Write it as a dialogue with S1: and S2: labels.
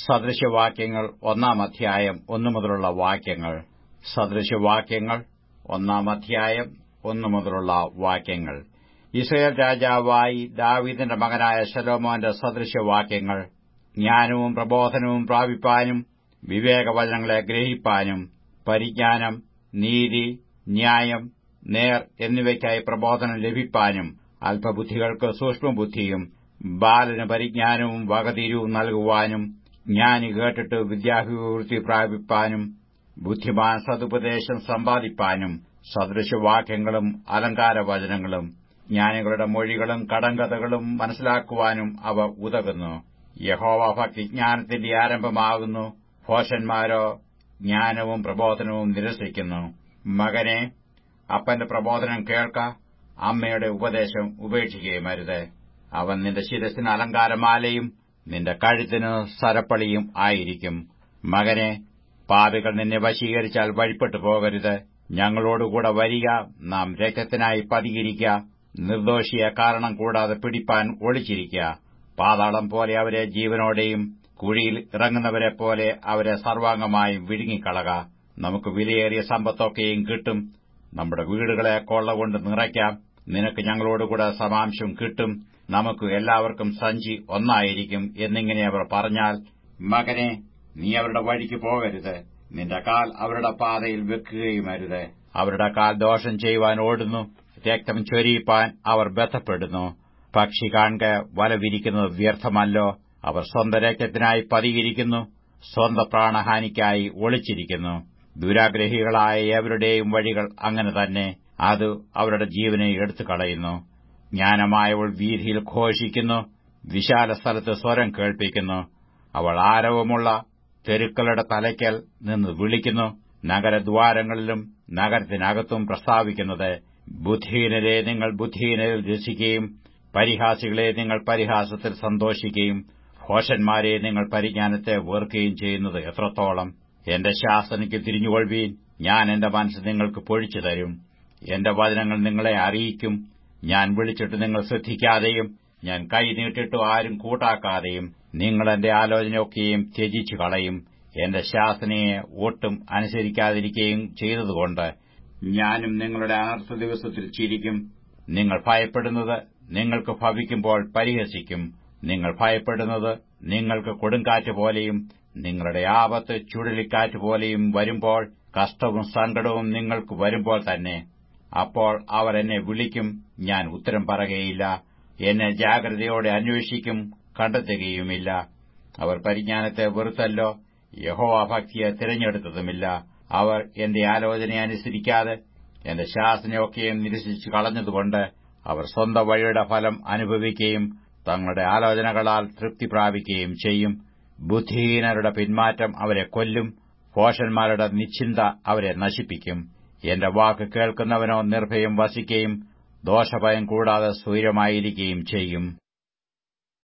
S1: സദൃശവാക്യങ്ങൾ 1 അധ്യായം 1 മുതലുള്ള വാക്യങ്ങൾ. സദൃശവാക്യങ്ങൾ 1 അധ്യായം 1 മുതലുള്ള വാക്യങ്ങൾ. യിസ്രായേൽ രാജാവായി ദാവീദിന്റെ മകനായ ശലോമോന്റെ സദൃശവാക്യങ്ങൾ. ജ്ഞാനവും പ്രബോധനവും പ്രാപിപ്പാനും വിവേകവചനങ്ങളെ ഗ്രഹിപ്പാനും പരിജ്ഞാനം, നീതി, ന്യായം, നേർ എന്നിവയ്ക്കായി പ്രബോധനം ലഭിപ്പാനും അല്പബുദ്ധികൾക്ക് സൂക്ഷ്മബുദ്ധിയും ബാലന് പരിജ്ഞാനവും വകതിരിവും നൽകുവാനും ജ്ഞാനി കേട്ടിട്ട് വിദ്യാഭിവൃദ്ധി പ്രാപിപ്പാനും ബുദ്ധിമാൻ സതുപദേശം സമ്പാദിപ്പാനും സദൃശവാക്യങ്ങളും അലങ്കാരവചനങ്ങളും ജ്ഞാനികളുടെ മൊഴികളും കടങ്കഥകളും മനസ്സിലാക്കുവാനും അവ ഉതകുന്നു. യഹോവാഭക്തി ജ്ഞാനത്തിന്റെ ആരംഭമാകുന്നു. ഭോഷന്മാരോ ജ്ഞാനവും പ്രബോധനവും നിരസിക്കുന്നു. മകനെ, അപ്പന്റെ പ്രബോധനം കേൾക്ക, അമ്മയുടെ ഉപദേശം ഉപേക്ഷിക്കുകയുമരുത്. അവൻ നിന്റെ ശിരസിന് അലങ്കാരമാലയും നിന്റെ കഴുത്തിന് സരപ്പളിയും ആയിരിക്കും. മകനെ, പാപികൾ നിന്നെ വശീകരിച്ചാൽ വഴിപ്പെട്ടു പോകരുത്. ഞങ്ങളോടുകൂടെ വരിക, നാം രക്തത്തിനായി പതിയിരിക്ക. നിർദോഷിയെ കാരണം കൂടാതെ പിടിപ്പാൻ ഒളിച്ചിരിക്ക. പാതാളം പോലെ അവരെ ജീവനോടെയും കുഴിയിൽ ഇറങ്ങുന്നവരെപ്പോലെ അവരെ സർവാംഗമായും വിഴുങ്ങിക്കളക. നമുക്ക് വിലയേറിയ സമ്പത്തൊക്കെയും കിട്ടും. നമ്മുടെ വീടുകളെ കൊള്ളകൊണ്ട് നിറയ്ക്കാം. നിനക്ക് ഞങ്ങളോടുകൂടെ സമാംശം കിട്ടും. നമുക്ക് എല്ലാവർക്കും സഞ്ചി ഒന്നായിരിക്കും എന്നിങ്ങനെ അവർ പറഞ്ഞാൽ, മകനെ, നീ അവരുടെ വഴിക്ക് പോകരുത്. നിന്റെ കാൽ അവരുടെ പാതയിൽ വെക്കുകയുമരുത്. അവരുടെ കാൽ ദോഷം ചെയ്യുവാൻ ഓടുന്നു. രക്തം ചൊരിയിപ്പാൻ അവർ ബന്ധപ്പെടുന്നു. പക്ഷി കാൺക വല വിരിക്കുന്നത് വ്യർത്ഥമല്ലോ. അവർ സ്വന്തം രക്തത്തിനായി പതിയിരിക്കുന്നു. സ്വന്തം പ്രാണഹാനിക്കായി ഒളിച്ചിരിക്കുന്നു. ദുരാഗ്രഹികളായ എവരുടെയും വഴികൾ അങ്ങനെ തന്നെ. അത് അവരുടെ ജീവനെ എടുത്തുകളയുന്നു. ജ്ഞാനമായവൾ വീഥിയിൽ ഘോഷിക്കുന്നു. വിശാല സ്ഥലത്ത് സ്വരം കേൾപ്പിക്കുന്നു. അവൾ ആരവമുള്ള തെരുക്കളുടെ തലയ്ക്കൽ നിന്ന് വിളിക്കുന്നു. നഗരദ്വാരങ്ങളിലും നഗരത്തിനകത്തും പ്രസ്താവിക്കുന്നത്, ബുദ്ധിഹീനരെ നിങ്ങൾ ബുദ്ധിഹീനരിൽ രസിക്കുകയും പരിഹാസികളെ നിങ്ങൾ പരിഹാസത്തിൽ സന്തോഷിക്കുകയും ഭോഷന്മാരെ നിങ്ങൾ പരിജ്ഞാനത്തെ വെറുക്കുകയും ചെയ്യുന്നത് എത്രത്തോളം? എന്റെ ശാസനയ്ക്ക് തിരിഞ്ഞുകൊള്ളുവീൻ. ഞാൻ എന്റെ മനസ്സ് നിങ്ങൾക്ക് പൊഴിച്ചു തരും. എന്റെ വചനങ്ങൾ നിങ്ങളെ അറിയിക്കും. ഞാൻ വിളിച്ചിട്ട് നിങ്ങൾ ശ്രദ്ധിക്കാതെയും ഞാൻ കൈ നീട്ടിട്ടു ആരും കൂട്ടാക്കാതെയും നിങ്ങൾ എന്റെ ആലോചനയൊക്കെയും ത്യജിച്ചു കളയും. എന്റെ ശാസനയെ ഒട്ടും അനുസരിക്കാതിരിക്കുകയും ചെയ്തതുകൊണ്ട് ഞാനും നിങ്ങളുടെ അനർത്ഥ ദിവസത്തിൽ ചിരിക്കും. നിങ്ങൾ ഭയപ്പെടുന്നത് നിങ്ങൾക്ക് ഭവിക്കുമ്പോൾ പരിഹസിക്കും. നിങ്ങൾ ഭയപ്പെടുന്നത് നിങ്ങൾക്ക് കൊടുങ്കാറ്റ് പോലെയും നിങ്ങളുടെ ആപത്ത് ചുഴലിക്കാറ്റുപോലെയും വരുമ്പോൾ കഷ്ടവും സങ്കടവും നിങ്ങൾക്ക് വരുമ്പോൾ തന്നെ. അപ്പോൾ അവർ എന്നെ വിളിക്കും, ഞാൻ ഉത്തരം പറയുകയില്ല. എന്നെ ജാഗ്രതയോടെ അന്വേഷിക്കും, കണ്ടെത്തുകയുമില്ല. അവർ പരിജ്ഞാനത്തെ വെറുത്തല്ലോ, യഹോവാഭക്തിയെ തിരഞ്ഞെടുത്തതുമില്ല. അവർ എന്റെ ആലോചനയെ അനുസരിക്കാതെ എന്റെ ശാസനയൊക്കെയും നിരസിച്ചു കളഞ്ഞതുകൊണ്ട് അവർ സ്വന്തം വഴിയുടെ ഫലം അനുഭവിക്കുകയും തങ്ങളുടെ ആലോചനകളാൽ തൃപ്തി പ്രാപിക്കുകയും ചെയ്യും. ബുദ്ധിഹീനരുടെ പിന്മാറ്റം അവരെ കൊല്ലും. ഭോഷന്മാരുടെ നിശ്ചിന്ത അവരെ നശിപ്പിക്കും. എന്റെ വാക്ക് കേൾക്കുന്നവനോ നിർഭയം വസിക്കുകയും ദോഷഭയം കൂടാതെ സ്വൈരമായിരിക്കുകയും ചെയ്യും.